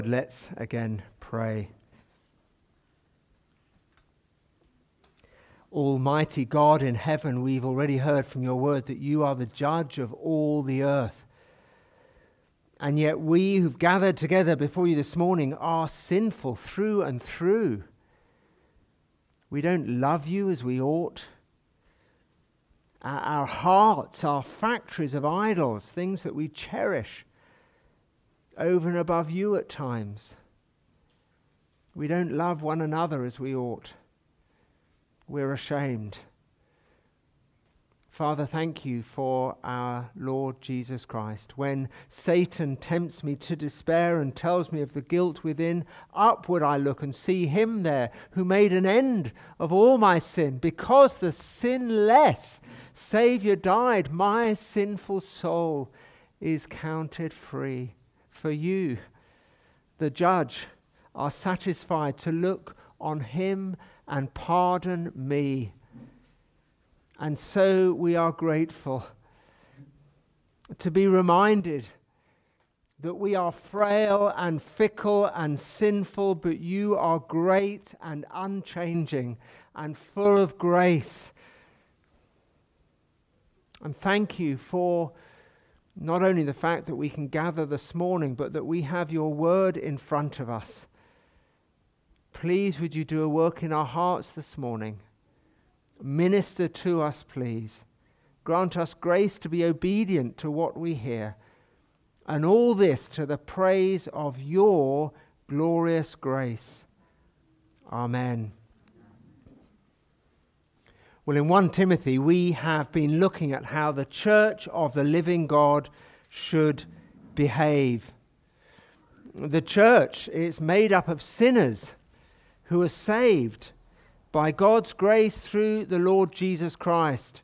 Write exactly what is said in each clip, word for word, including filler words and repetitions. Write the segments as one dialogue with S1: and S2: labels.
S1: Let's again pray. Almighty God in heaven, we've already heard from your word that you are the judge of all the earth. And yet we who've gathered together before you this morning are sinful through and through. We don't love you as we ought. Our hearts are factories of idols, things that we cherish over and above you at times. We don't love one another as we ought. We're ashamed. Father, thank you for our Lord Jesus Christ. When Satan tempts me to despair and tells me of the guilt within, upward I look and see him there who made an end of all my sin. Because the sinless Saviour died, my sinful soul is counted free. For you, the judge, are satisfied to look on him and pardon me. And so we are grateful to be reminded that we are frail and fickle and sinful, but you are great and unchanging and full of grace. And thank you for not only the fact that we can gather this morning, but that we have your word in front of us. Please, would you do a work in our hearts this morning? Minister to us, please. Grant us grace to be obedient to what we hear. And all this to the praise of your glorious grace. Amen. Well, in First Timothy, we have been looking at how the church of the living God should behave. The church is made up of sinners who are saved by God's grace through the Lord Jesus Christ.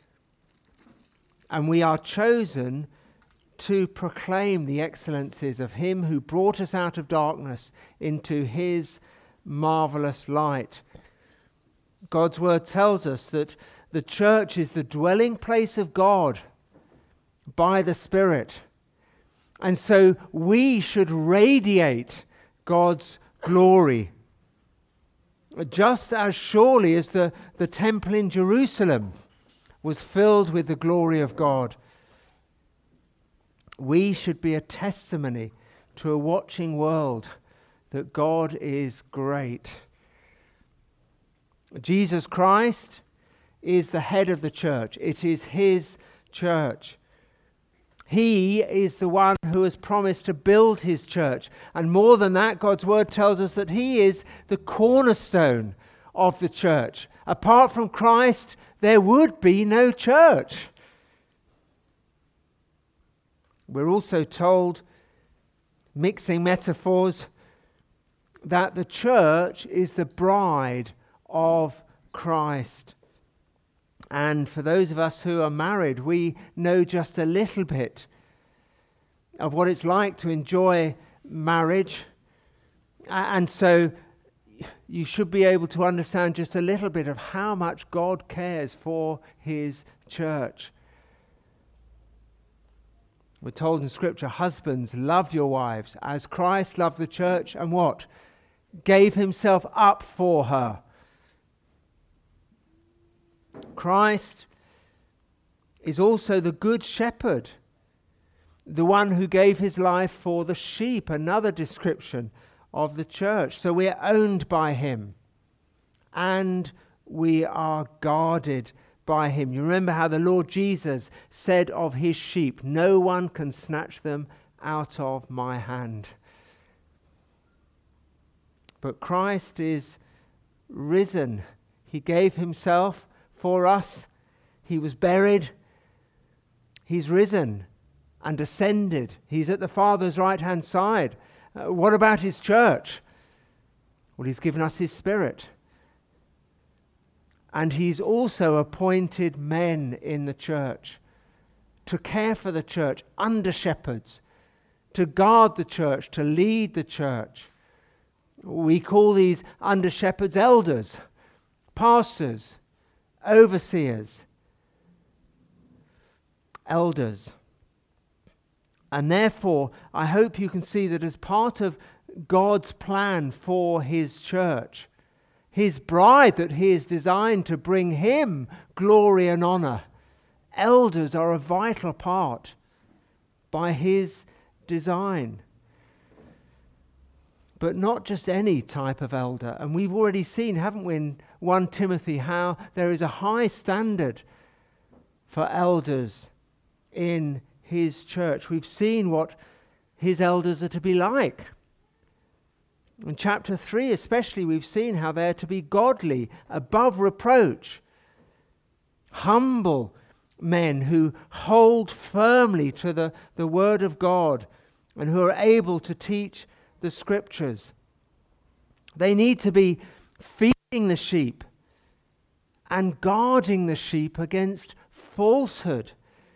S1: And we are chosen to proclaim the excellencies of him who brought us out of darkness into his marvelous light. God's word tells us that the church is the dwelling place of God by the Spirit. And so we should radiate God's glory. Just as surely as the, the temple in Jerusalem was filled with the glory of God, we should be a testimony to a watching world that God is great. Jesus Christ is the head of the church. It is his church. He is the one who has promised to build his church. And more than that, God's word tells us that he is the cornerstone of the church. Apart from Christ, there would be no church. We're also told, mixing metaphors, that the church is the bride of Christ. And for those of us who are married, we know just a little bit of what it's like to enjoy marriage. And so you should be able to understand just a little bit of how much God cares for his church. We're told in Scripture, husbands, love your wives as Christ loved the church and what? Gave himself up for her. Christ is also the good shepherd, the one who gave his life for the sheep, another description of the church. So we are owned by him and we are guarded by him. You remember how the Lord Jesus said of his sheep, no one can snatch them out of my hand. But Christ is risen. He gave himself for us. He was buried. He's risen and ascended. He's at the Father's right-hand side. Uh, what about his church? Well, he's given us his Spirit. And he's also appointed men in the church to care for the church, under shepherds, to guard the church, to lead the church. We call these under shepherds elders, pastors, overseers, elders. And therefore, I hope you can see that as part of God's plan for his church, his bride that he has designed to bring him glory and honor. Elders are a vital part by his design. But not just any type of elder. And we've already seen, haven't we, in First Timothy, how there is a high standard for elders in his church. We've seen what his elders are to be like. In chapter three especially, we've seen how they're to be godly, above reproach, humble men who hold firmly to the, the word of God and who are able to teach the scriptures. They need to be feeding the sheep and guarding the sheep against falsehood.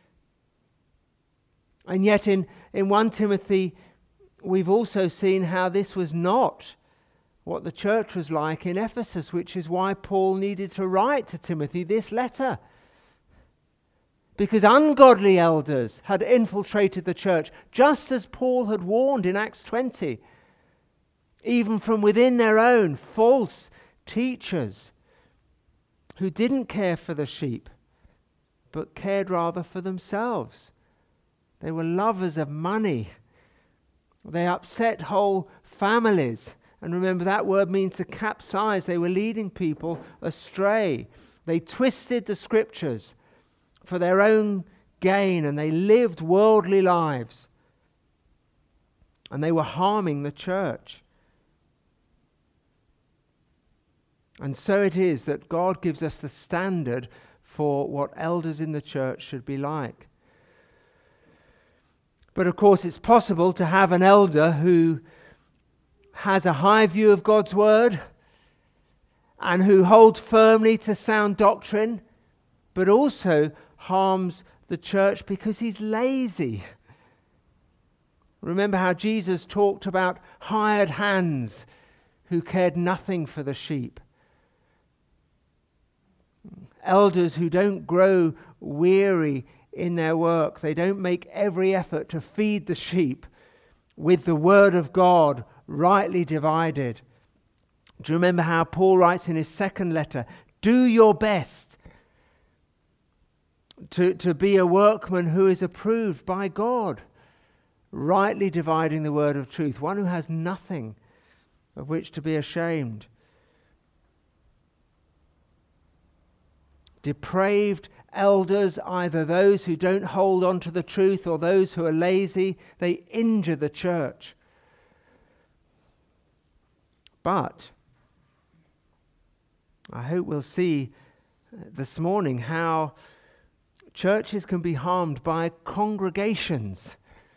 S1: And yet in, in First Timothy, we've also seen how this was not what the church was like in Ephesus, which is why Paul needed to write to Timothy this letter. Because ungodly elders had infiltrated the church, just as Paul had warned in Acts twenty. Even from within their own false teachers who didn't care for the sheep, but cared rather for themselves. They were lovers of money. They upset whole families. And remember, that word means to capsize. They were leading people astray. They twisted the scriptures for their own gain, and they lived worldly lives. And they were harming the church. And so it is that God gives us the standard for what elders in the church should be like. But of course, it's possible to have an elder who has a high view of God's word and who holds firmly to sound doctrine, but also harms the church because he's lazy. Remember how Jesus talked about hired hands who cared nothing for the sheep. Elders who don't grow weary in their work. They don't make every effort to feed the sheep with the word of God rightly divided. Do you remember how Paul writes in his second letter, do your best to, to be a workman who is approved by God, rightly dividing the word of truth, one who has nothing of which to be ashamed. Depraved elders, either those who don't hold on to the truth or those who are lazy, they injure the church. But I hope we'll see this morning how churches can be harmed by congregations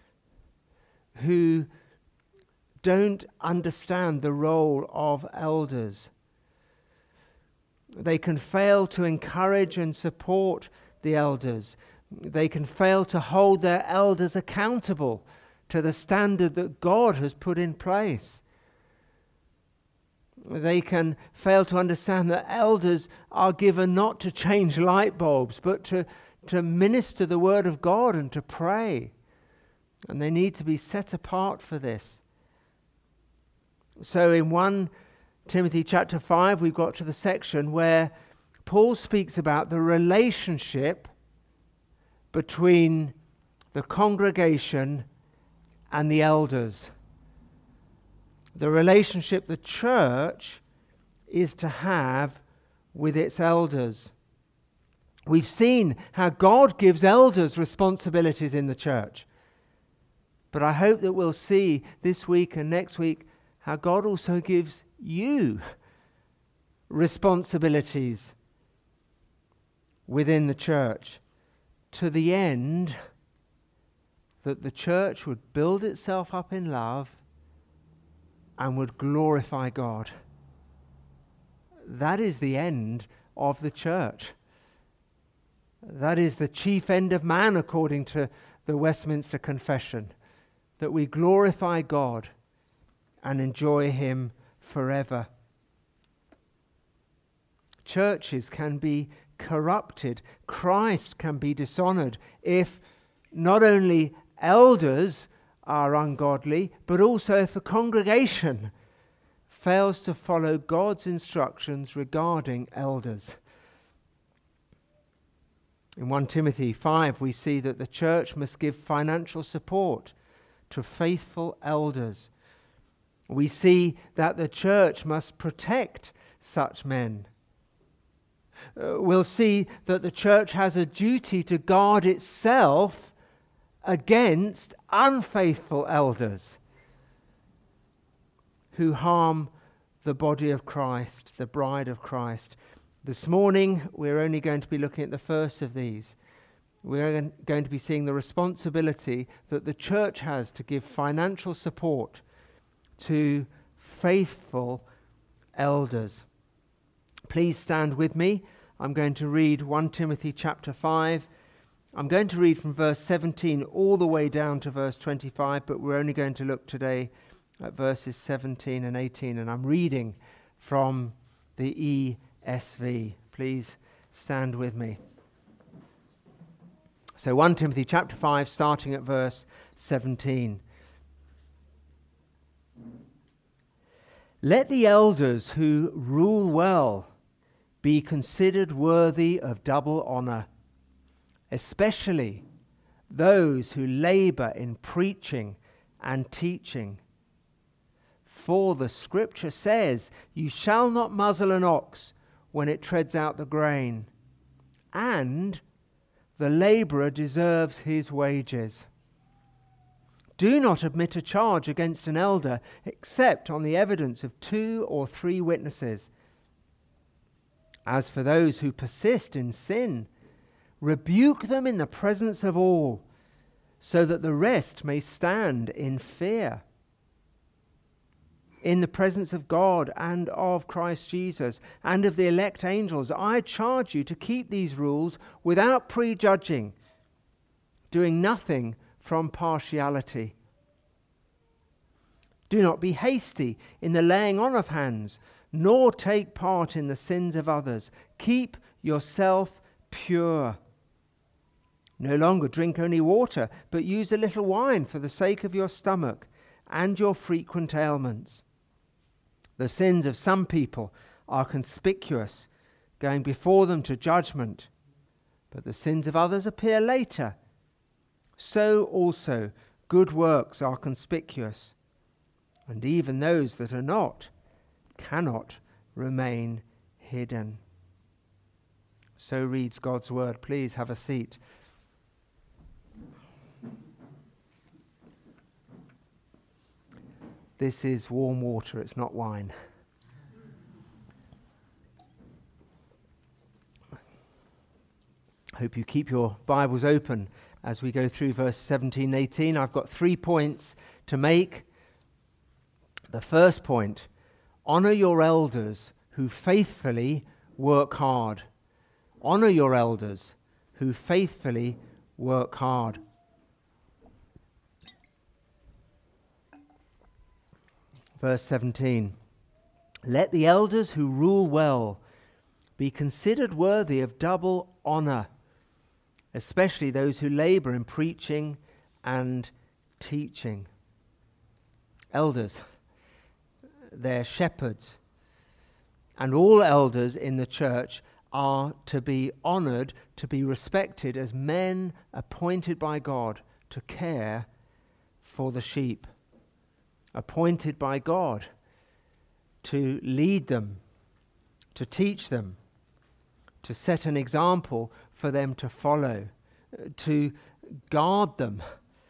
S1: who don't understand the role of elders. They can fail to encourage and support the elders. They can fail to hold their elders accountable to the standard that God has put in place. They can fail to understand that elders are given not to change light bulbs, but to, to minister the word of God and to pray. And they need to be set apart for this. So in First Timothy chapter five, we've got to the section where Paul speaks about the relationship between the congregation and the elders. The relationship the church is to have with its elders. We've seen how God gives elders responsibilities in the church. But I hope that we'll see this week and next week how God also gives you responsibilities within the church, to the end that the church would build itself up in love and would glorify God. That is the end of the church. That is the chief end of man, according to the Westminster Confession, that we glorify God and enjoy him forever. Churches can be corrupted. Christ can be dishonored if not only elders are ungodly, but also if a congregation fails to follow God's instructions regarding elders. In First Timothy five, we see that the church must give financial support to faithful elders. We see that the church must protect such men. Uh, we'll see that the church has a duty to guard itself against unfaithful elders who harm the body of Christ, the bride of Christ. This morning, we're only going to be looking at the first of these. We're going to be seeing the responsibility that the church has to give financial support to faithful elders. Please stand with me. I'm going to read First Timothy chapter five. I'm going to read from verse seventeen all the way down to verse twenty-five, but we're only going to look today at verses seventeen and eighteen, and I'm reading from the E S V. Please stand with me. So First Timothy chapter five, starting at verse seventeen. Let the elders who rule well be considered worthy of double honor, especially those who labor in preaching and teaching. For the scripture says, you shall not muzzle an ox when it treads out the grain, and the laborer deserves his wages. Do not admit a charge against an elder except on the evidence of two or three witnesses. As for those who persist in sin, rebuke them in the presence of all, so that the rest may stand in fear. In the presence of God and of Christ Jesus and of the elect angels, I charge you to keep these rules without prejudging, doing nothing from partiality. Do not be hasty in the laying on of hands, nor take part in the sins of others. Keep yourself pure. No longer drink only water, but use a little wine for the sake of your stomach and your frequent ailments. The sins of some people are conspicuous, going before them to judgment, but the sins of others appear later. So also good works are conspicuous, and even those that are not cannot remain hidden. So reads God's word. Please have a seat. This is warm water, it's not wine. I hope you keep your Bibles open as we go through verse seventeen and eighteen. I've got three points to make. The first point, honor your elders who faithfully work hard. Honor your elders who faithfully work hard. Verse seventeen, let the elders who rule well be considered worthy of double honor, especially those who labor in preaching and teaching. Elders, they're shepherds, and all elders in the church are to be honored, to be respected as men appointed by God to care for the sheep. Appointed by God to lead them, to teach them, to set an example for them to follow, to guard them.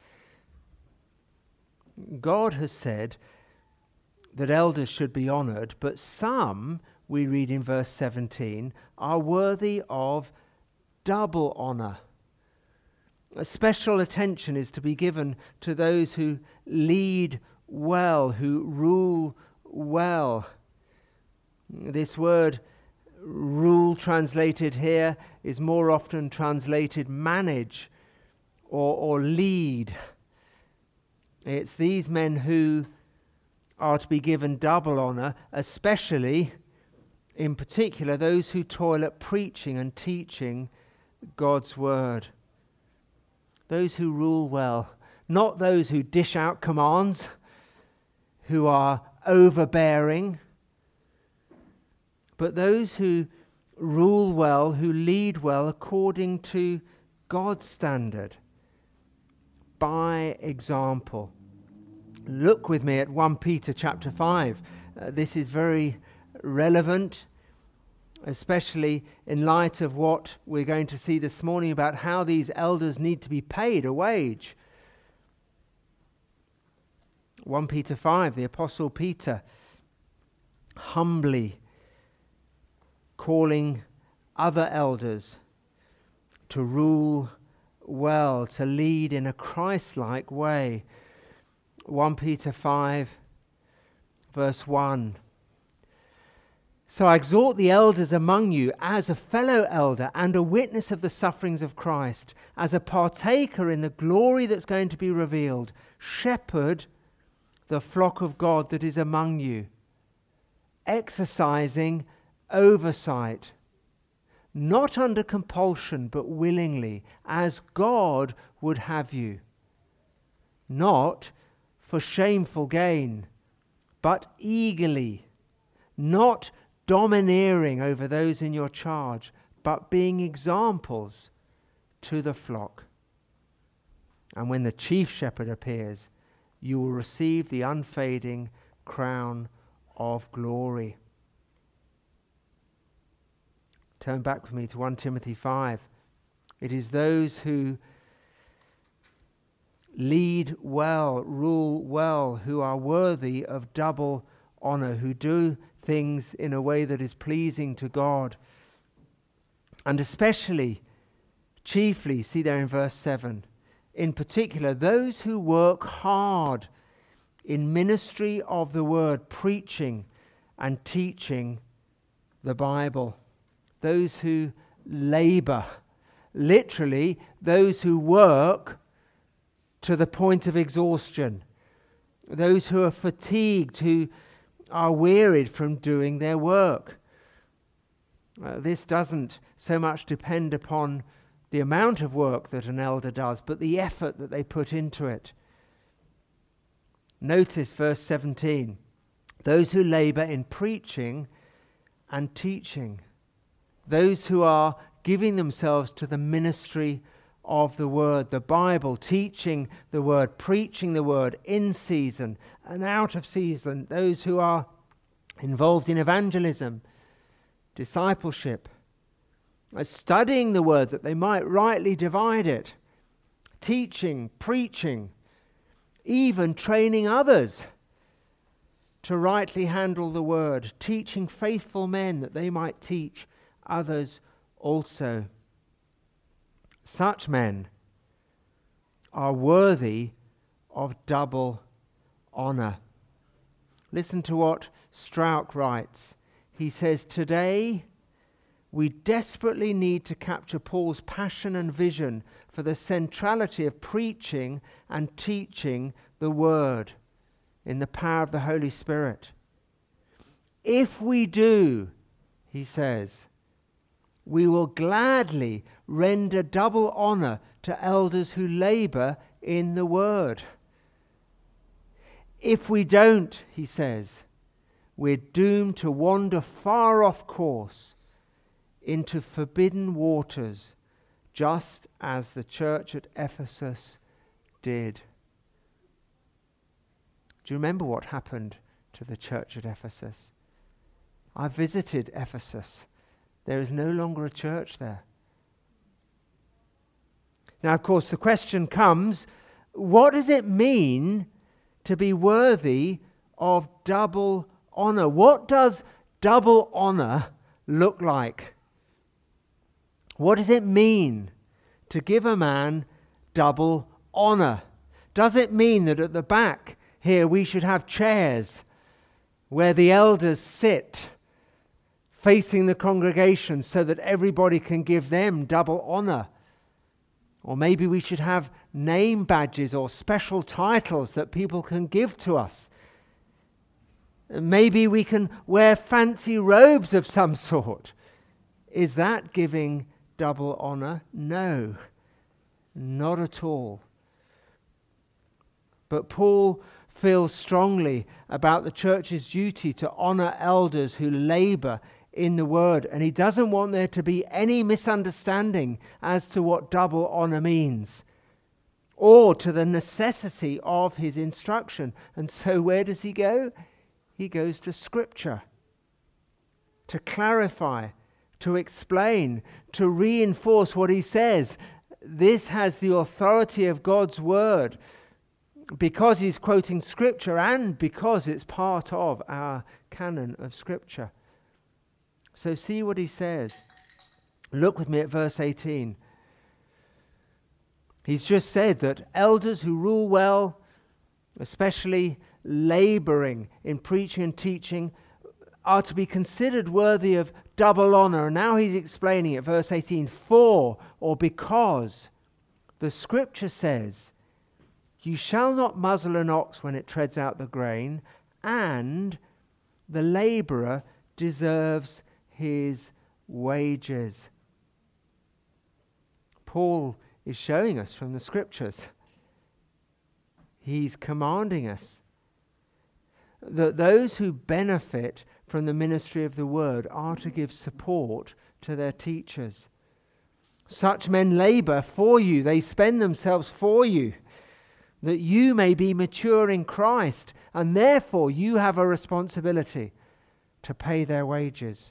S1: God has said that elders should be honored, but some, we read in verse seventeen, are worthy of double honor. A special attention is to be given to those who lead well, who rule well. This word rule translated here is more often translated manage or, or lead. It's these men who are to be given double honor, especially, in particular, those who toil at preaching and teaching God's word. Those who rule well, not those who dish out commands, who are overbearing, but those who rule well, who lead well according to God's standard, by example. Look with me at First Peter chapter five. Uh, this is very relevant, especially in light of what we're going to see this morning about how these elders need to be paid a wage. First Peter five, the Apostle Peter humbly calling other elders to rule well, to lead in a Christ-like way. First Peter five, verse one. So I exhort the elders among you as a fellow elder and a witness of the sufferings of Christ, as a partaker in the glory that's going to be revealed. Shepherd the flock of God that is among you, exercising oversight, not under compulsion, but willingly, as God would have you, not for shameful gain, but eagerly, not domineering over those in your charge, but being examples to the flock. And when the chief shepherd appears, you will receive the unfading crown of glory. Turn back with me to First Timothy five. It is those who lead well, rule well, who are worthy of double honor, who do things in a way that is pleasing to God. And especially, chiefly, see there in verse seven, in particular, those who work hard in ministry of the word, preaching and teaching the Bible. Those who labor, literally, those who work to the point of exhaustion. Those who are fatigued, who are wearied from doing their work. Uh, this doesn't so much depend upon the amount of work that an elder does, but the effort that they put into it. Notice verse seventeen. Those who labor in preaching and teaching. Those who are giving themselves to the ministry of the word, the Bible, teaching the word, preaching the word in season and out of season. Those who are involved in evangelism, discipleship, studying the word that they might rightly divide it, teaching, preaching, even training others to rightly handle the word, teaching faithful men that they might teach others also. Such men are worthy of double honor. Listen to what Strauch writes. He says, today we desperately need to capture Paul's passion and vision for the centrality of preaching and teaching the word in the power of the Holy Spirit. If we do, he says, we will gladly render double honor to elders who labor in the word. If we don't, he says, we're doomed to wander far off course into forbidden waters, just as the church at Ephesus did. Do you remember what happened to the church at Ephesus? I visited Ephesus. There is no longer a church there. Now, of course, the question comes, what does it mean to be worthy of double honor? What does double honor look like? What does it mean to give a man double honor? Does it mean that at the back here we should have chairs where the elders sit facing the congregation so that everybody can give them double honor? Or maybe we should have name badges or special titles that people can give to us. Maybe we can wear fancy robes of some sort. Is that giving double honor? No, not at all. But Paul feels strongly about the church's duty to honor elders who labor in the word. And he doesn't want there to be any misunderstanding as to what double honor means, or to the necessity of his instruction. And so where does he go? He goes to Scripture to clarify, to explain, to reinforce what he says. This has the authority of God's word because he's quoting Scripture and because it's part of our canon of Scripture. So see what he says. Look with me at verse eighteen. He's just said that elders who rule well, especially laboring in preaching and teaching, are to be considered worthy of double honor. And now he's explaining it, verse eighteen, for or because the Scripture says, you shall not muzzle an ox when it treads out the grain, and the laborer deserves his wages. Paul is showing us from the Scriptures. He's commanding us that those who benefit from the ministry of the word are to give support to their teachers. Such men labor for you, they spend themselves for you, that you may be mature in Christ, and therefore you have a responsibility to pay their wages.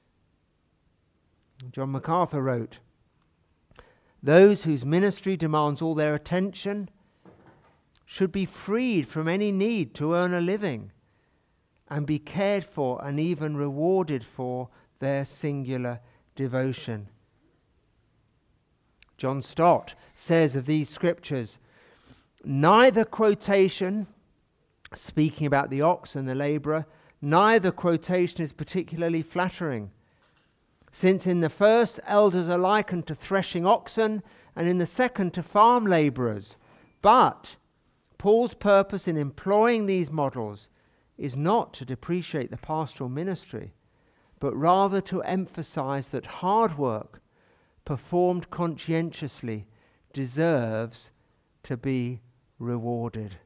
S1: John MacArthur wrote, those whose ministry demands all their attention should be freed from any need to earn a living and be cared for and even rewarded for their singular devotion. John Stott says of these scriptures, neither quotation, speaking about the ox and the labourer, neither quotation is particularly flattering, since in the first elders are likened to threshing oxen, and in the second to farm labourers. But Paul's purpose in employing these models is not to depreciate the pastoral ministry, but rather to emphasize that hard work performed conscientiously deserves to be rewarded.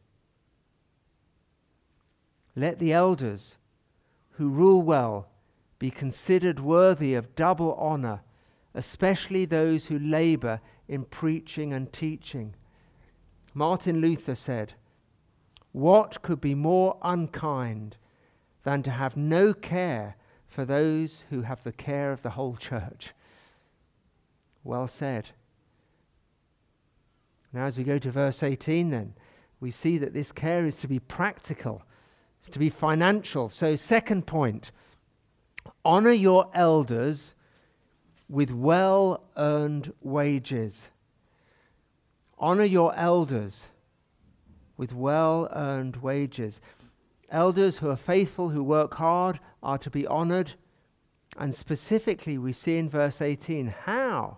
S1: Let the elders who rule well be considered worthy of double honor, especially those who labor in preaching and teaching. Martin Luther said, what could be more unkind than to have no care for those who have the care of the whole church? Well said. Now as we go to verse eighteen then, we see that this care is to be practical, it's to be financial. So second point, honor your elders with well-earned wages. Honor your elders with well-earned wages. Elders who are faithful, who work hard, are to be honored. And specifically, we see in verse eighteen how,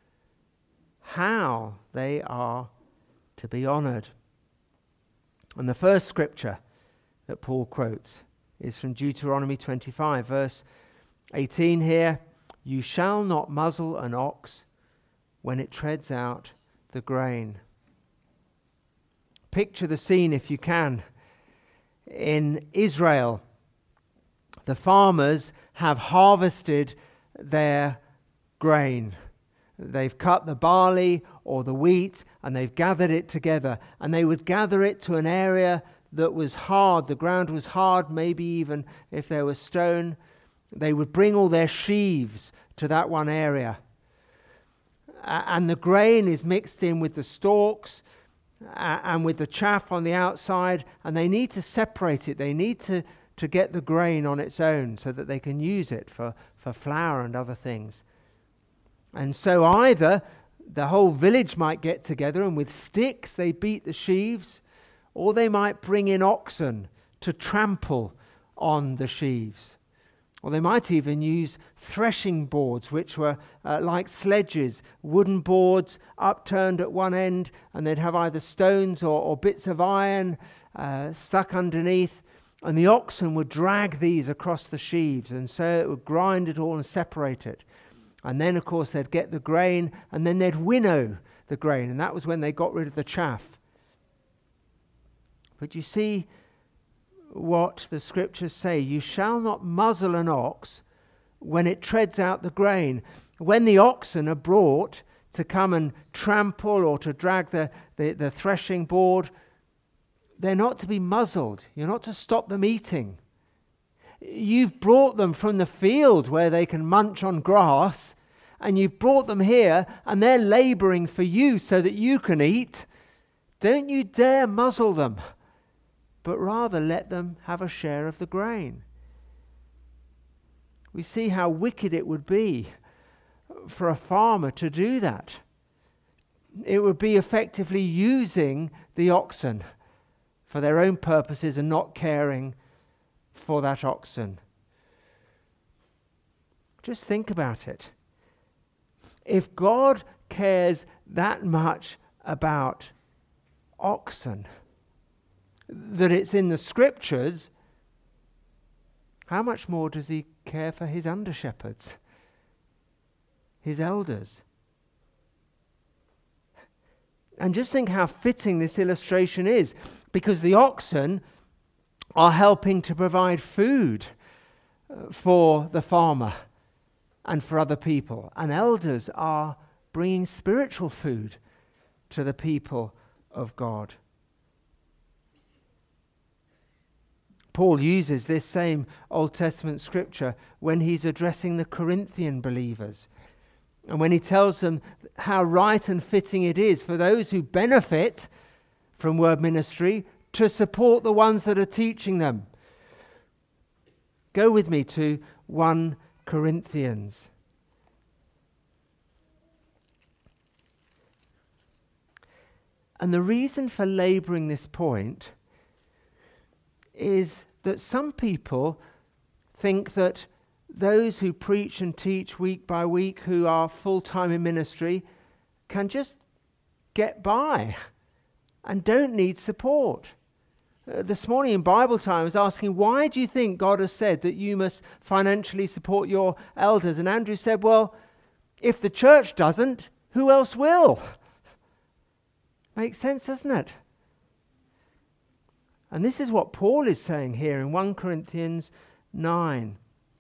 S1: how they are to be honored. And the first scripture that Paul quotes is from Deuteronomy twenty-five, verse eighteen here. You shall not muzzle an ox when it treads out the grain. Picture the scene if you can. In Israel, the farmers have harvested their grain. They've cut the barley or the wheat and they've gathered it together, and they would gather it to an area that was hard. The ground was hard, maybe even if there was stone. They would bring all their sheaves to that one area. Uh, and the grain is mixed in with the stalks uh, and with the chaff on the outside, and they need to separate it. They need to, to get the grain on its own so that they can use it for, for flour and other things. And so either the whole village might get together and with sticks they beat the sheaves, or they might bring in oxen to trample on the sheaves. Or they might even use threshing boards, which were uh, like sledges, wooden boards upturned at one end, and they'd have either stones or, or bits of iron uh, stuck underneath, and the oxen would drag these across the sheaves, and so it would grind it all and separate it. And then, of course, they'd get the grain, and then they'd winnow the grain, and that was when they got rid of the chaff. But you see what the scriptures say. You shall not muzzle an ox when it treads out the grain. When the oxen are brought to come and trample or to drag the, the, the threshing board, they're not to be muzzled. You're not to stop them eating. You've brought them from the field where they can munch on grass, and you've brought them here, and they're laboring for you so that you can eat. Don't you dare muzzle them, but rather let them have a share of the grain. We see how wicked it would be for a farmer to do that. It would be effectively using the oxen for their own purposes and not caring for that oxen. Just think about it. If God cares that much about oxen, that it's in the scriptures, how much more does he care for his under-shepherds, his elders? And just think how fitting this illustration is, because the oxen are helping to provide food for the farmer and for other people, and elders are bringing spiritual food to the people of God. Paul uses this same Old Testament scripture when he's addressing the Corinthian believers, and when he tells them how right and fitting it is for those who benefit from word ministry to support the ones that are teaching them. Go with me to First Corinthians. And the reason for labouring this point is that some people think that those who preach and teach week by week, who are full-time in ministry, can just get by and don't need support. Uh, this morning in Bible time I was asking, why do you think God has said that you must financially support your elders? And Andrew said, well, if the church doesn't, who else will? Makes sense, doesn't it? And this is what Paul is saying here in First Corinthians nine.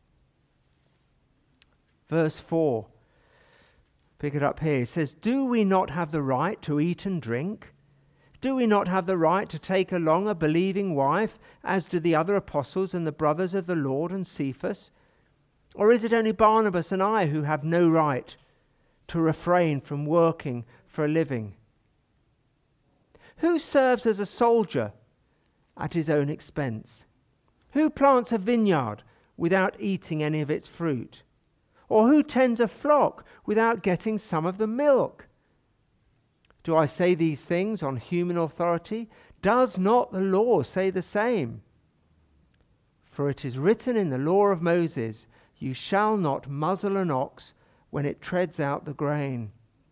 S1: Verse four. Pick it up here. It says, do we not have the right to eat and drink? Do we not have the right to take along a believing wife, as do the other apostles and the brothers of the Lord and Cephas? Or is it only Barnabas and I who have no right to refrain from working for a living? Who serves as a soldier at his own expense? Who plants a vineyard without eating any of its fruit? Or who tends a flock without getting some of the milk? Do I say these things on human authority? Does not the law say the same? For it is written in the law of Moses, you shall not muzzle an ox when it treads out the grain.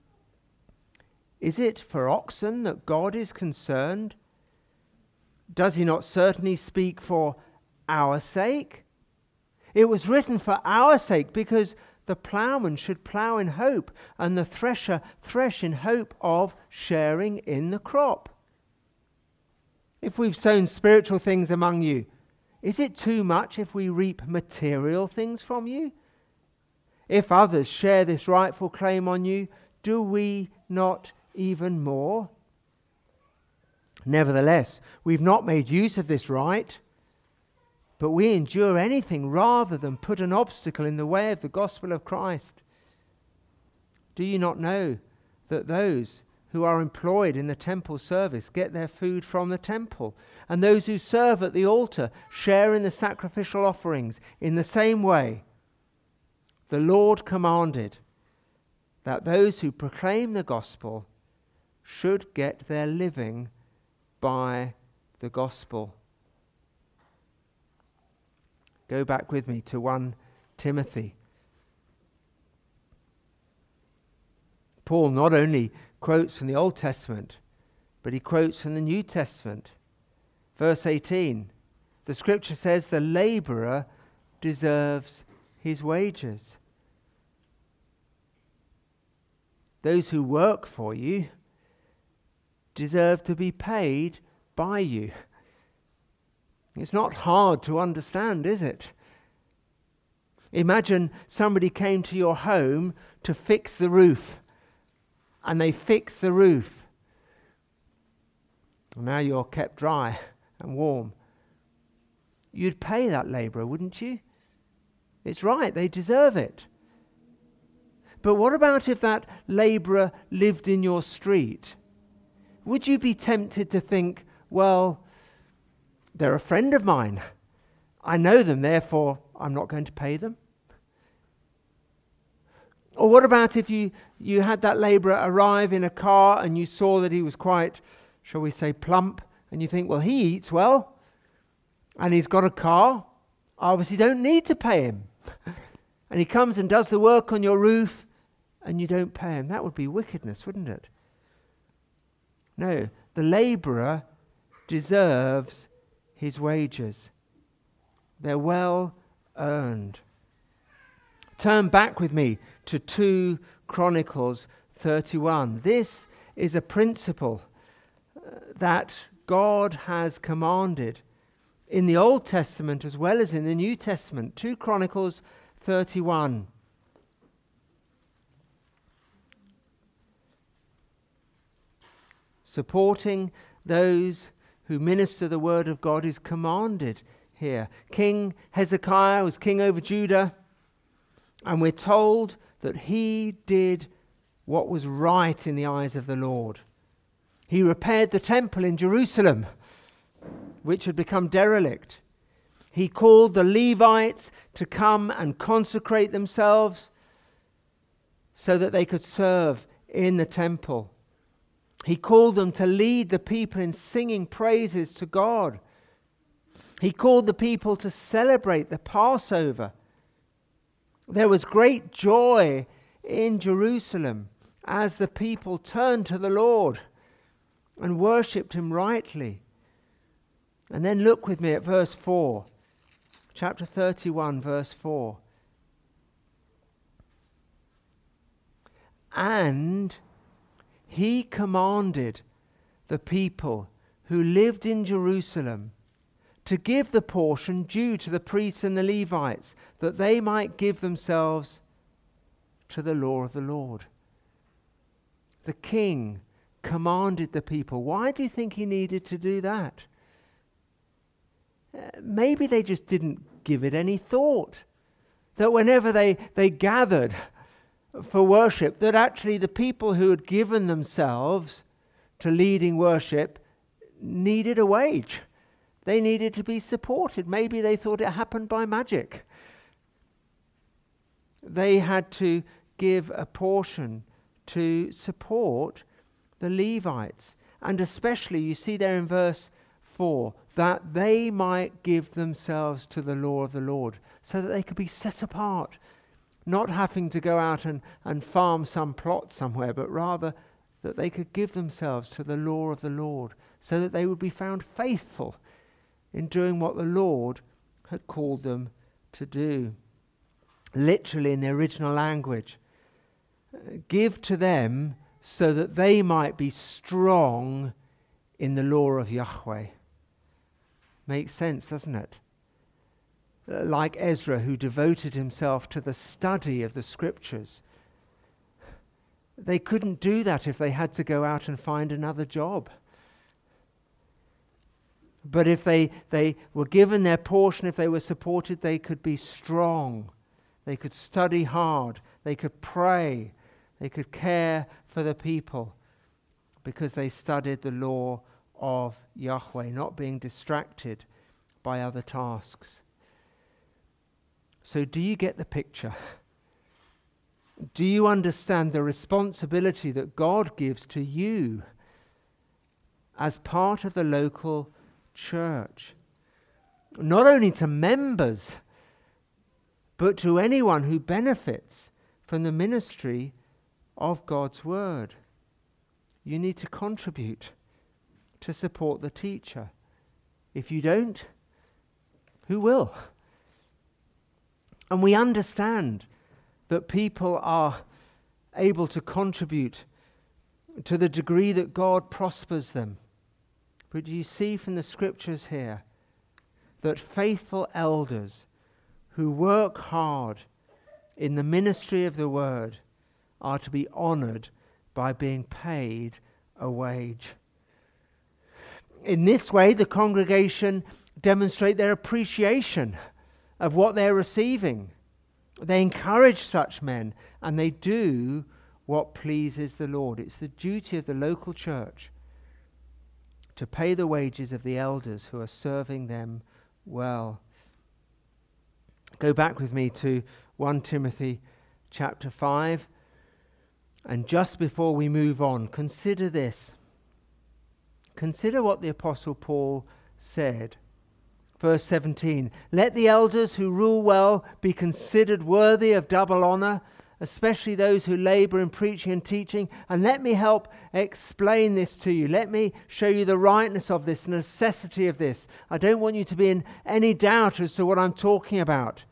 S1: Is it for oxen that God is concerned? Does he not certainly speak for our sake? It was written for our sake, because the ploughman should plough in hope, and the thresher thresh in hope of sharing in the crop. If we've sown spiritual things among you, is it too much if we reap material things from you? If others share this rightful claim on you, do we not even more? Nevertheless, we've not made use of this right, but we endure anything rather than put an obstacle in the way of the gospel of Christ. Do you not know that those who are employed in the temple service get their food from the temple, and those who serve at the altar share in the sacrificial offerings? In the same way, the Lord commanded that those who proclaim the gospel should get their living by the gospel. Go back with me to First Timothy. Paul not only quotes from the Old Testament, but he quotes from the New Testament. Verse eighteen, the scripture says, the laborer deserves his wages. Those who work for you deserve to be paid by you. It's not hard to understand, is it? Imagine somebody came to your home to fix the roof, and they fix the roof. Now you're kept dry and warm. You'd pay that labourer, wouldn't you? It's right, they deserve it. But what about if that labourer lived in your street? Would you be tempted to think, well, they're a friend of mine. I know them, therefore I'm not going to pay them? Or what about if you, you had that labourer arrive in a car and you saw that he was quite, shall we say, plump, and you think, well, he eats well, and he's got a car, I obviously don't need to pay him. And he comes and does the work on your roof, and you don't pay him. That would be wickedness, wouldn't it? No, the labourer deserves his wages. They're well earned. Turn back with me to two Chronicles thirty-one. This is a principle uh, that God has commanded in the Old Testament as well as in the New Testament. two Chronicles thirty-one. Supporting those who minister the word of God is commanded here. King Hezekiah was king over Judah, and we're told that he did what was right in the eyes of the Lord. He repaired the temple in Jerusalem, which had become derelict. He called the Levites to come and consecrate themselves so that they could serve in the temple. He called them to lead the people in singing praises to God. He called the people to celebrate the Passover. There was great joy in Jerusalem as the people turned to the Lord and worshipped him rightly. And then look with me at verse four. Chapter thirty-one, verse four. And he commanded the people who lived in Jerusalem to give the portion due to the priests and the Levites, that they might give themselves to the law of the Lord. The king commanded the people. Why do you think he needed to do that? Uh, maybe they just didn't give it any thought. That whenever they, they gathered for worship, that actually the people who had given themselves to leading worship needed a wage. They needed to be supported. Maybe they thought it happened by magic. They had to give a portion to support the Levites. And especially, you see there in verse four, that they might give themselves to the law of the Lord, so that they could be set apart, not having to go out and, and farm some plot somewhere, but rather that they could give themselves to the law of the Lord, so that they would be found faithful in doing what the Lord had called them to do. Literally in the original language, give to them so that they might be strong in the law of Yahweh. Makes sense, doesn't it? Like Ezra, who devoted himself to the study of the scriptures. They couldn't do that if they had to go out and find another job. But if they, they were given their portion, if they were supported, they could be strong. They could study hard. They could pray. They could care for the people because they studied the law of Yahweh, not being distracted by other tasks. So do you get the picture? Do you understand the responsibility that God gives to you as part of the local church? Not only to members, but to anyone who benefits from the ministry of God's word. You need to contribute to support the teacher. If you don't, who will? And we understand that people are able to contribute to the degree that God prospers them. But you see from the scriptures here that faithful elders who work hard in the ministry of the word are to be honoured by being paid a wage. In this way, the congregation demonstrate their appreciation of what they're receiving. They encourage such men, and they do what pleases the Lord. It's the duty of the local church to pay the wages of the elders who are serving them well. Go back with me to First Timothy chapter five, and just before we move on, consider this. Consider what the Apostle Paul said. Verse seventeen, let the elders who rule well be considered worthy of double honour, especially those who labour in preaching and teaching. And let me help explain this to you. Let me show you the rightness of this, the necessity of this. I don't want you to be in any doubt as to what I'm talking about.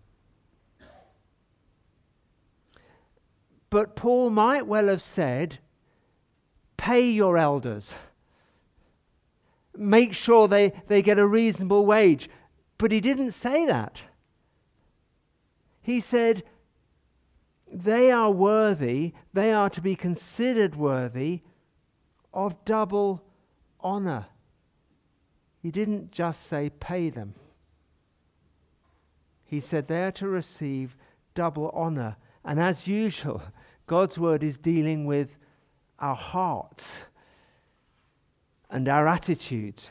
S1: But Paul might well have said, pay your elders. Make sure they, they get a reasonable wage. But he didn't say that. He said, they are worthy, they are to be considered worthy of double honour. He didn't just say pay them. He said they are to receive double honour. And as usual, God's word is dealing with our hearts and our attitudes.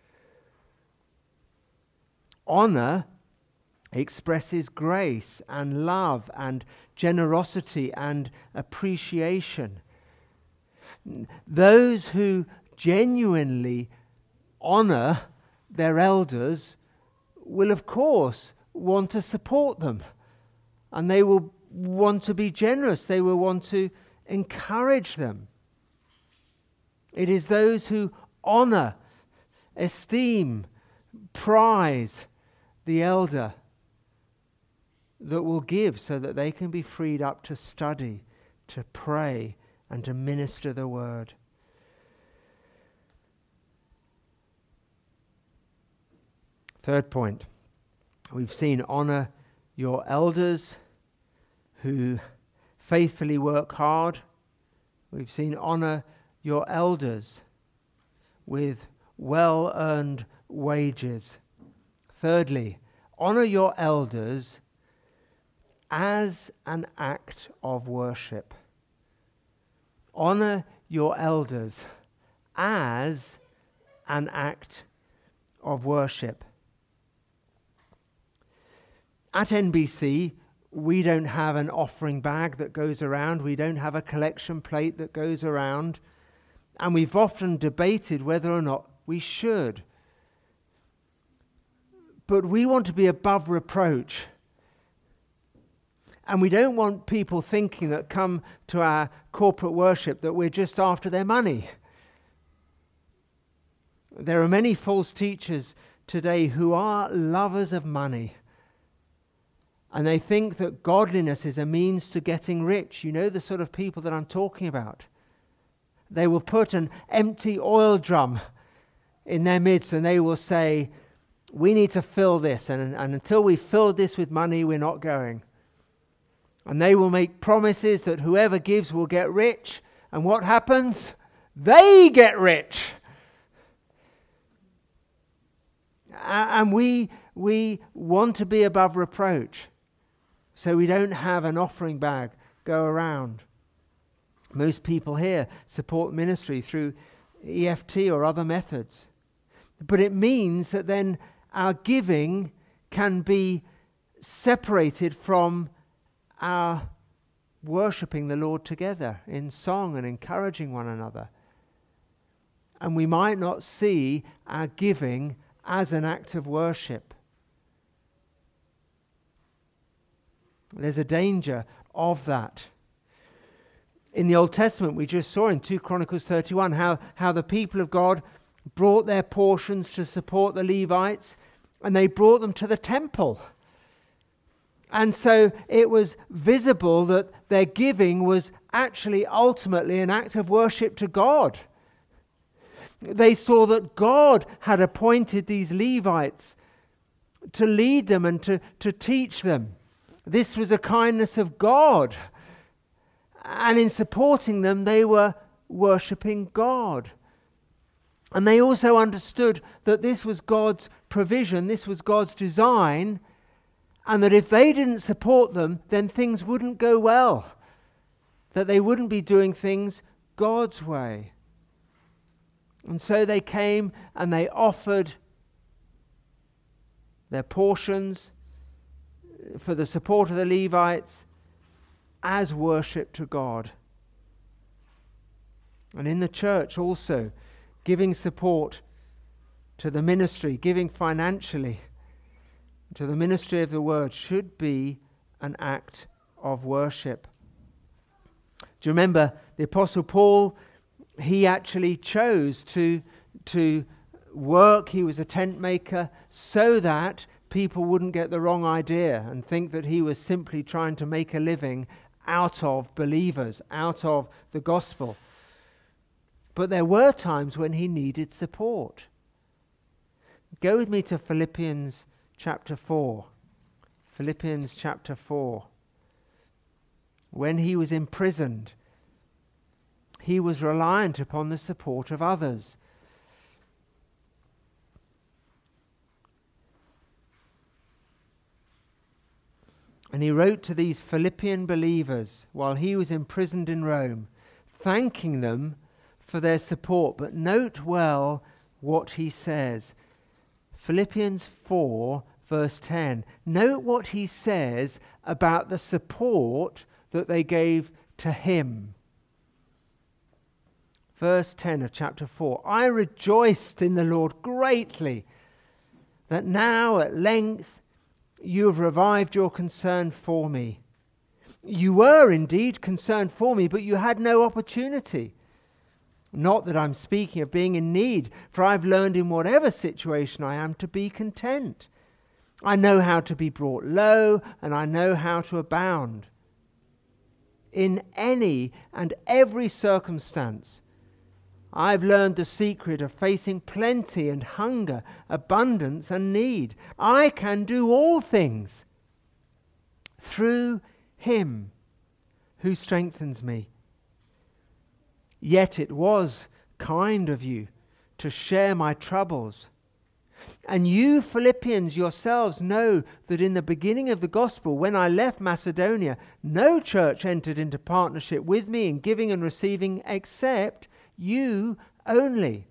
S1: Honour expresses grace and love and generosity and appreciation. Those who genuinely honour their elders will, of course, want to support them, and they will want to be generous. They will want to encourage them. It is those who honour, esteem, prize the elder that will give so that they can be freed up to study, to pray, and to minister the word. Third point, we've seen honour your elders who faithfully work hard. We've seen honour your elders with well-earned wages. Thirdly, honour your elders as an act of worship. Honour your elders as an act of worship. At N B C, we don't have an offering bag that goes around. We don't have a collection plate that goes around. And we've often debated whether or not we should. But we want to be above reproach. And we don't want people thinking that come to our corporate worship that we're just after their money. There are many false teachers today who are lovers of money. And they think that godliness is a means to getting rich. You know the sort of people that I'm talking about. They will put an empty oil drum in their midst and they will say, we need to fill this. And, and until we fill this with money, we're not going. And they will make promises that whoever gives will get rich. And what happens? They get rich. And we, we want to be above reproach. So we don't have an offering bag go around. Most people here support ministry through E F T or other methods. But it means that then our giving can be separated from our worshipping the Lord together in song and encouraging one another. And we might not see our giving as an act of worship. There's a danger of that. In the Old Testament, we just saw in Second Chronicles thirty-one how, how the people of God brought their portions to support the Levites, and they brought them to the temple. And so it was visible that their giving was actually ultimately an act of worship to God. They saw that God had appointed these Levites to lead them and to, to teach them. This was a kindness of God. And in supporting them, they were worshipping God. And they also understood that this was God's provision, this was God's design, and that if they didn't support them, then things wouldn't go well. That they wouldn't be doing things God's way. And so they came and they offered their portions for the support of the Levites as worship to God. And in the church also, giving support to the ministry, giving financially to the ministry of the word should be an act of worship. Do you remember the Apostle Paul? He actually chose to, to work. He was a tent maker so that people wouldn't get the wrong idea and think that he was simply trying to make a living out of believers, out of the gospel. But there were times when he needed support. Go with me to Philippians chapter four. Philippians chapter four. When he was imprisoned, he was reliant upon the support of others. And he wrote to these Philippian believers while he was imprisoned in Rome, thanking them for their support. But note well what he says. Philippians four, verse ten. Note what he says about the support that they gave to him. Verse ten of chapter four. I rejoiced in the Lord greatly that now at length you have revived your concern for me. You were indeed concerned for me, but you had no opportunity. Not that I'm speaking of being in need, for I've learned in whatever situation I am to be content. I know how to be brought low, and I know how to abound. In any and every circumstance, I've learned the secret of facing plenty and hunger, abundance and need. I can do all things through him who strengthens me. Yet it was kind of you to share my troubles. And you Philippians yourselves know that in the beginning of the gospel, when I left Macedonia, no church entered into partnership with me in giving and receiving except you only.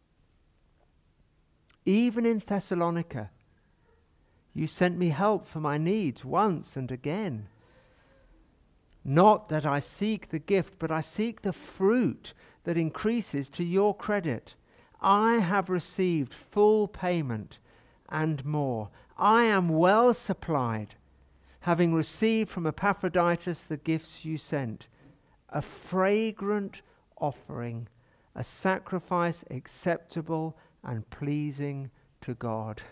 S1: Even in Thessalonica, you sent me help for my needs once and again. Not that I seek the gift, but I seek the fruit that increases to your credit. I have received full payment and more. I am well supplied, having received from Epaphroditus the gifts you sent, a fragrant offering, a sacrifice acceptable and pleasing to God.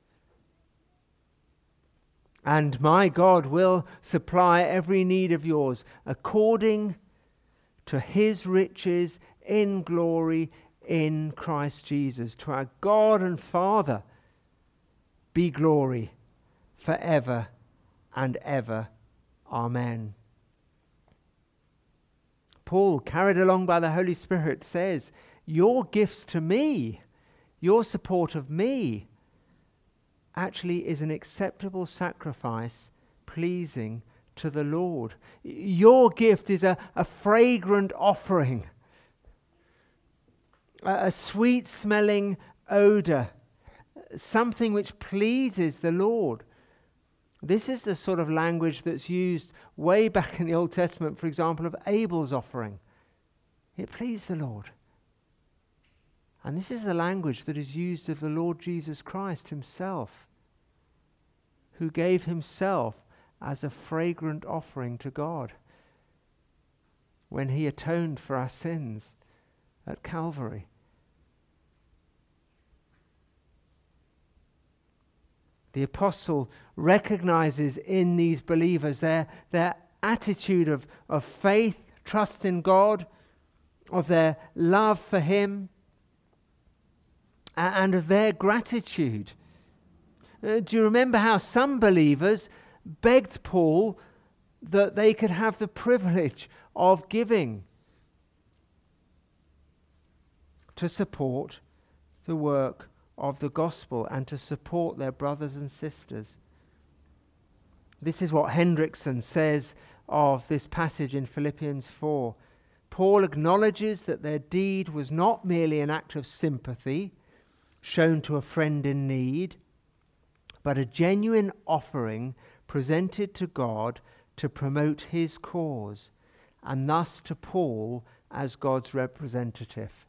S1: And my God will supply every need of yours according to his riches in glory in Christ Jesus. To our God and Father be glory forever and ever. Amen. Paul, carried along by the Holy Spirit, says, your gifts to me, your support of me, actually is an acceptable sacrifice pleasing to the Lord. Your gift is a, a fragrant offering, a, a sweet-smelling odor, something which pleases the Lord. This is the sort of language that's used way back in the Old Testament, for example, of Abel's offering. It pleased the Lord. And this is the language that is used of the Lord Jesus Christ himself, who gave himself as a fragrant offering to God when he atoned for our sins at Calvary. The apostle recognizes in these believers their, their attitude of, of faith, trust in God, of their love for him, and of their gratitude. Uh, do you remember how some believers begged Paul that they could have the privilege of giving to support the work of the gospel and to support their brothers and sisters? This is what Hendrickson says of this passage in Philippians four. Paul acknowledges that their deed was not merely an act of sympathy shown to a friend in need, but a genuine offering presented to God to promote his cause, and thus to Paul as God's representative.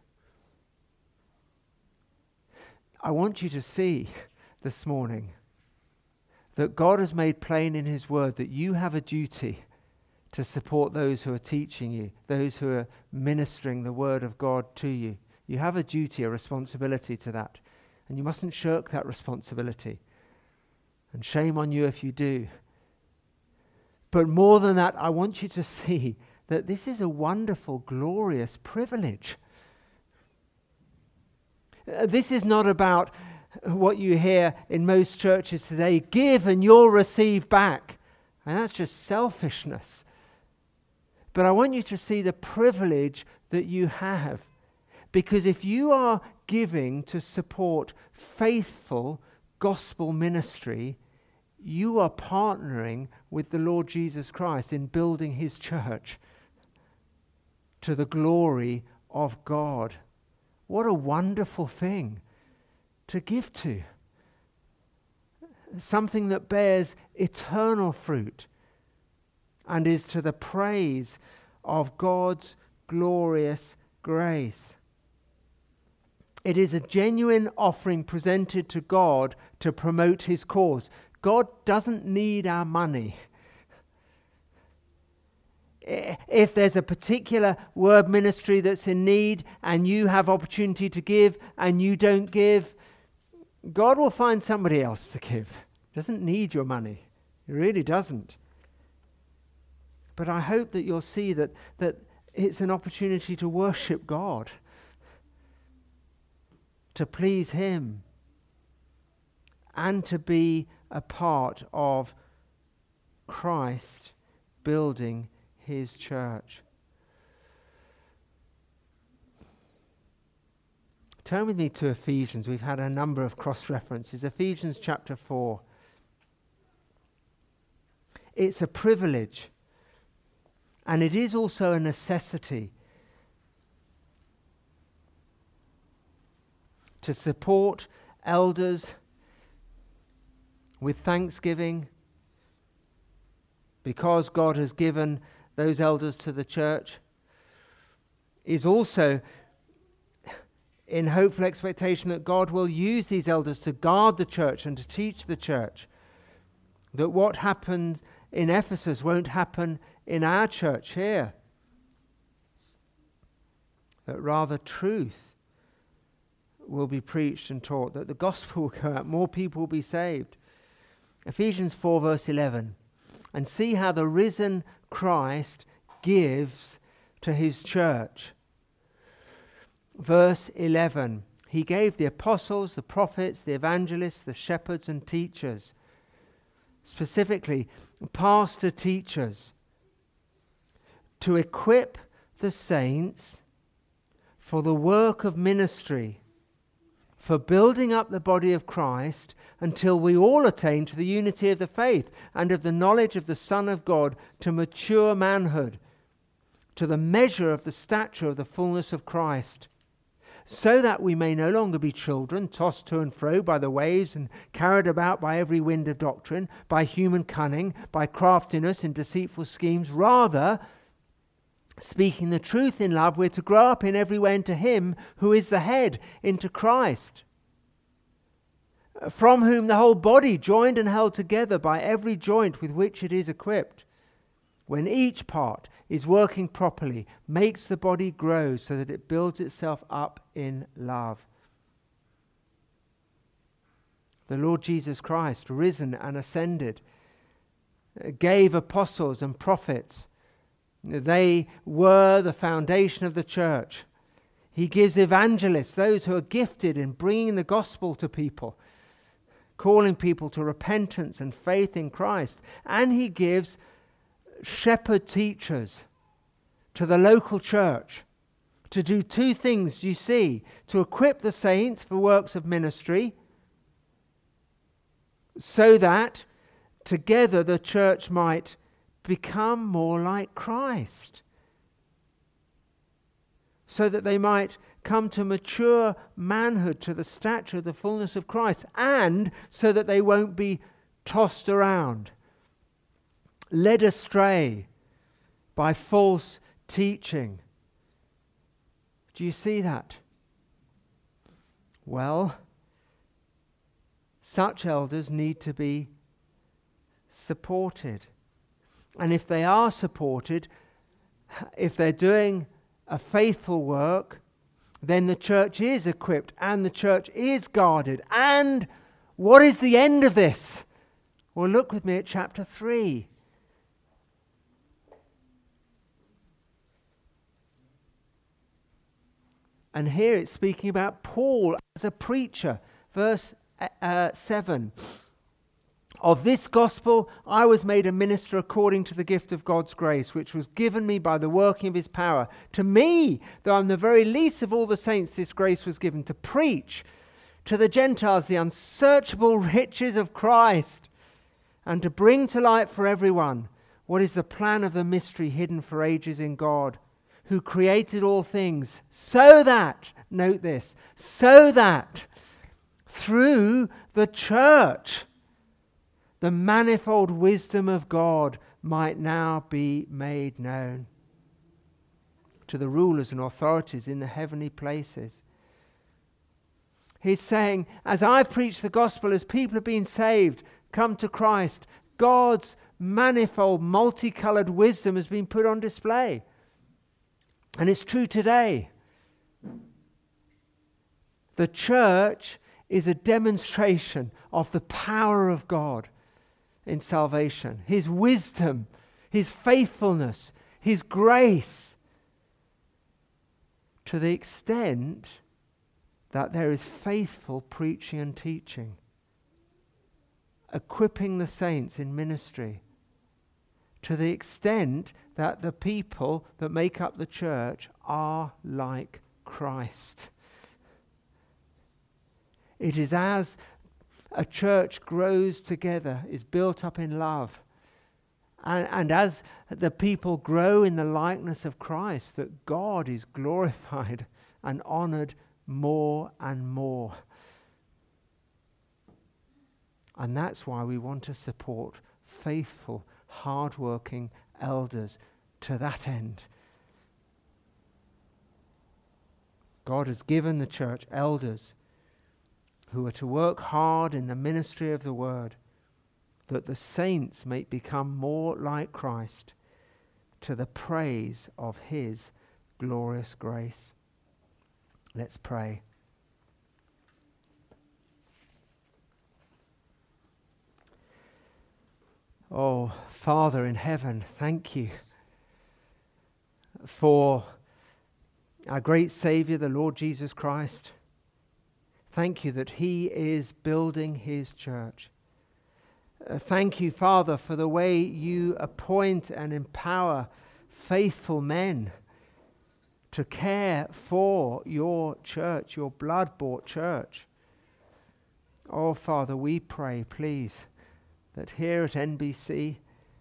S1: I want you to see this morning that God has made plain in his word that you have a duty to support those who are teaching you, those who are ministering the word of God to you. You have a duty, a responsibility to that. And you mustn't shirk that responsibility. And shame on you if you do. But more than that, I want you to see that this is a wonderful, glorious privilege. Uh, this is not about what you hear in most churches today, give and you'll receive back. And that's just selfishness. But I want you to see the privilege that you have. Because if you are giving to support faithful gospel ministry, you are partnering with the Lord Jesus Christ in building his church to the glory of God. What a wonderful thing to give to. Something that bears eternal fruit and is to the praise of God's glorious grace. It is a genuine offering presented to God to promote his cause. God doesn't need our money. If there's a particular word ministry that's in need and you have opportunity to give and you don't give, God will find somebody else to give. He doesn't need your money. He really doesn't. But I hope that you'll see that, that it's an opportunity to worship God, to please him, and to be a part of Christ building his church. Turn with me to Ephesians. We've had a number of cross-references. Ephesians chapter four. It's a privilege, and it is also a necessity to support elders with thanksgiving, because God has given those elders to the church, is also in hopeful expectation that God will use these elders to guard the church and to teach the church that what happened in Ephesus won't happen in our church here, that rather truth will be preached and taught, that the gospel will go out, more people will be saved. Ephesians four verse eleven. And see how the risen Christ gives to his church. Verse eleven. He gave the apostles, the prophets, the evangelists, the shepherds and teachers. Specifically, pastor teachers. To equip the saints for the work of ministry, for building up the body of Christ until we all attain to the unity of the faith and of the knowledge of the Son of God, to mature manhood, to the measure of the stature of the fullness of Christ, so that we may no longer be children, tossed to and fro by the waves and carried about by every wind of doctrine, by human cunning, by craftiness and deceitful schemes. Rather, speaking the truth in love, we're to grow up in every way into him who is the head, into Christ, from whom the whole body, joined and held together by every joint with which it is equipped, when each part is working properly, makes the body grow so that it builds itself up in love. The Lord Jesus Christ, risen and ascended, gave apostles and prophets. They were the foundation of the church. He gives evangelists, those who are gifted in bringing the gospel to people. calling people to repentance and faith in Christ. And he gives shepherd teachers to the local church to do two things, you see, to equip the saints for works of ministry, so that together the church might become more like Christ, so that they might come to mature manhood, to the stature of the fullness of Christ, and so that they won't be tossed around, led astray by false teaching. Do you see that? Well, such elders need to be supported. And if they are supported, if they're doing a faithful work, then the church is equipped and the church is guarded. And what is the end of this? Well, look with me at chapter three. And here it's speaking about Paul as a preacher. Verse uh, seven. Of this gospel I was made a minister according to the gift of God's grace, which was given me by the working of his power. To me, though I'm the very least of all the saints, this grace was given to preach to the Gentiles the unsearchable riches of Christ, and to bring to light for everyone what is the plan of the mystery hidden for ages in God, who created all things, so that, note this, so that through the church the manifold wisdom of God might now be made known to the rulers and authorities in the heavenly places. He's saying, as I've preached the gospel, as people have been saved, come to Christ, God's manifold, multicolored wisdom has been put on display. And it's true today. The church is a demonstration of the power of God in salvation, his wisdom, his faithfulness, his grace, to the extent that there is faithful preaching and teaching, equipping the saints in ministry, to the extent that the people that make up the church are like Christ. It is as a church grows together, is built up in love, and, and as the people grow in the likeness of Christ, that God is glorified and honored more and more. And that's why we want to support faithful, hard-working elders to that end. God has given the church elders who are to work hard in the ministry of the word, that the saints may become more like Christ, to the praise of his glorious grace. Let's pray. Oh, Father in heaven, thank you for our great Saviour, the Lord Jesus Christ. Thank you that he is building his church. Uh, thank you, Father, for the way you appoint and empower faithful men to care for your church, your blood-bought church. Oh, Father, we pray, please, that here at N B C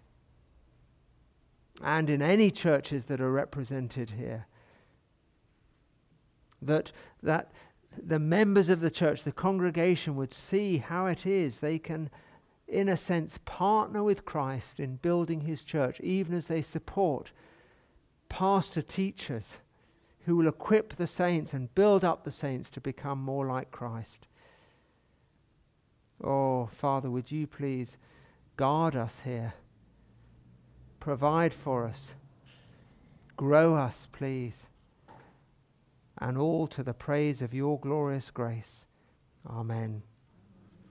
S1: and in any churches that are represented here, that that the members of the church, the congregation, would see how it is they can, in a sense, partner with Christ in building his church, even as they support pastor teachers who will equip the saints and build up the saints to become more like Christ. Oh, Father, would you please guard us here, provide for us, grow us, please, and all to the praise of your glorious grace. Amen.